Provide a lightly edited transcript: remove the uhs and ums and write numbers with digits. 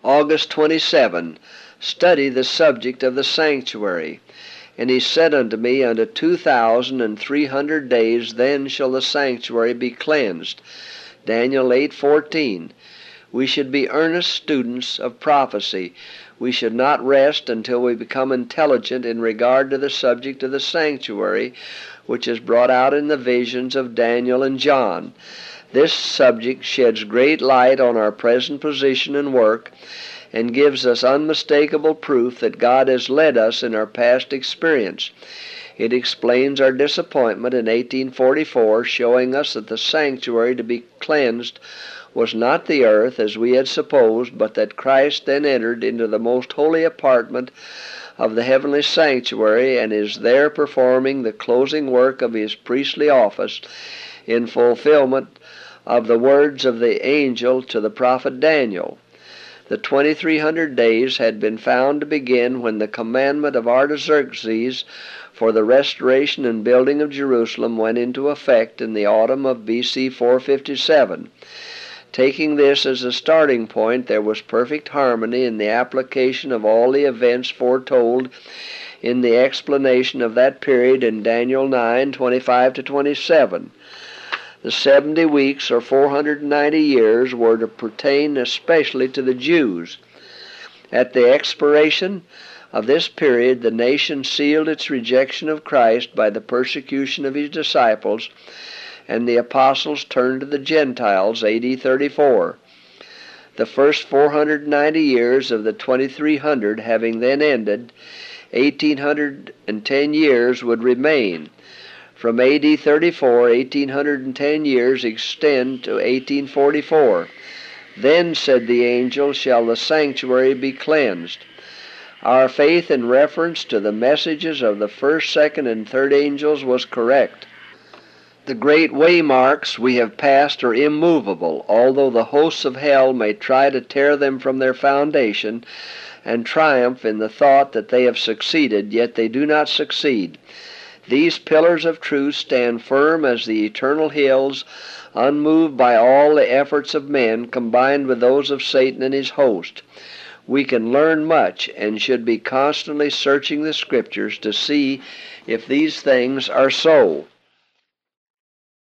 August 27, study the subject of the sanctuary. And he said unto me, unto 2,300 days then shall the sanctuary be cleansed. Daniel 8:14. We should be earnest students of prophecy. We should not rest until we become intelligent in regard to the subject of the sanctuary, which is brought out in the visions of Daniel and John. This subject sheds great light on our present position and work, and gives us unmistakable proof that God has led us in our past experience. It explains our disappointment in 1844, showing us that the sanctuary to be cleansed was not the earth as we had supposed, but that Christ then entered into the most holy apartment of the heavenly sanctuary and is there performing the closing work of his priestly office in fulfillment of the words of the angel to the prophet Daniel. The 2,300 days had been found to begin when the commandment of Artaxerxes for the restoration and building of Jerusalem went into effect in the autumn of B.C. 457. Taking this as a starting point, there was perfect harmony in the application of all the events foretold in the explanation of that period in Daniel 9:25-27. The 70 weeks, or 490 years, were to pertain especially to the Jews. At the expiration of this period, the nation sealed its rejection of Christ by the persecution of his disciples, and the apostles turned to the Gentiles, A.D. 34. The first 490 years of the 2,300 having then ended, 1,810 years would remain. From A.D. 34, 1,810 years extend to 1844. Then, said the angel, shall the sanctuary be cleansed. Our faith in reference to the messages of the first, second, and third angels was correct. The great waymarks we have passed are immovable, although the hosts of hell may try to tear them from their foundation and triumph in the thought that they have succeeded, yet they do not succeed. These pillars of truth stand firm as the eternal hills, unmoved by all the efforts of men combined with those of Satan and his host. We can learn much and should be constantly searching the Scriptures to see if these things are so.